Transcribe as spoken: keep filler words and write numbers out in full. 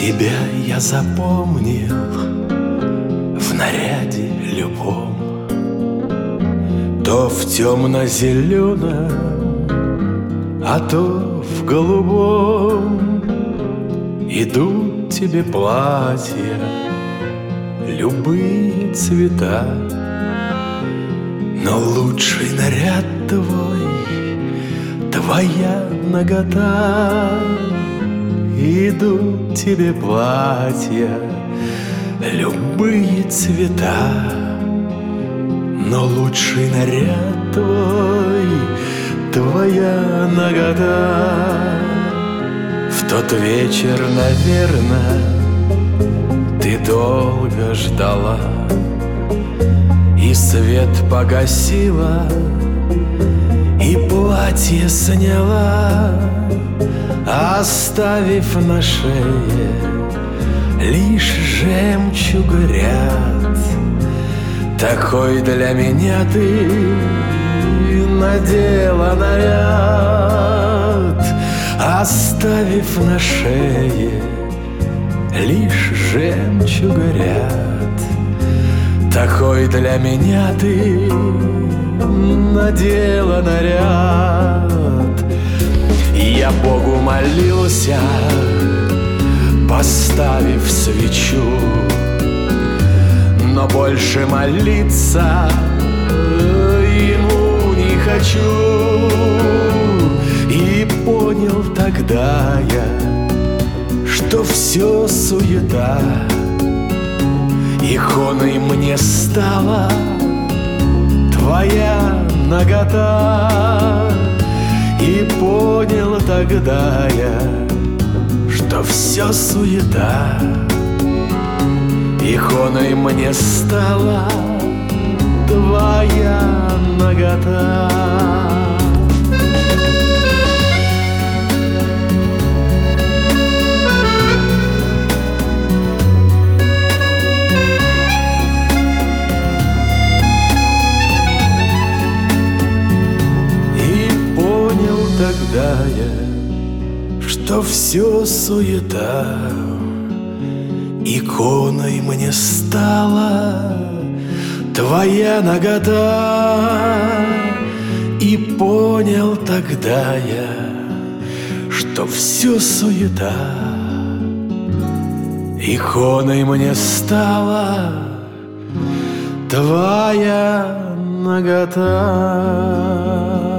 Тебя я запомнил в наряде любом, то в темно-зеленом, а то в голубом. Идут тебе платья, любые цвета, но лучший наряд твой — твоя нагота. Идут тебе платья, любые цвета, но лучший наряд твой — твоя нагота. В тот вечер, наверно, ты долго ждала, и свет погасила, и платье сняла, оставив на шее лишь жемчуг-ряд. Такой для меня ты надела наряд, оставив на шее лишь жемчуг-ряд. Такой для меня ты надела наряд. Я Богу молился, поставив свечу, но больше молиться ему не хочу. И понял тогда я, что все суета, иконой мне стала твоя нагота. И понял тогда я, что все суета, иконой мне стала твоя нагота. Тогда я, что все суета, иконой мне стала твоя нагота. И понял тогда я, что все суета, иконой мне стала твоя нагота.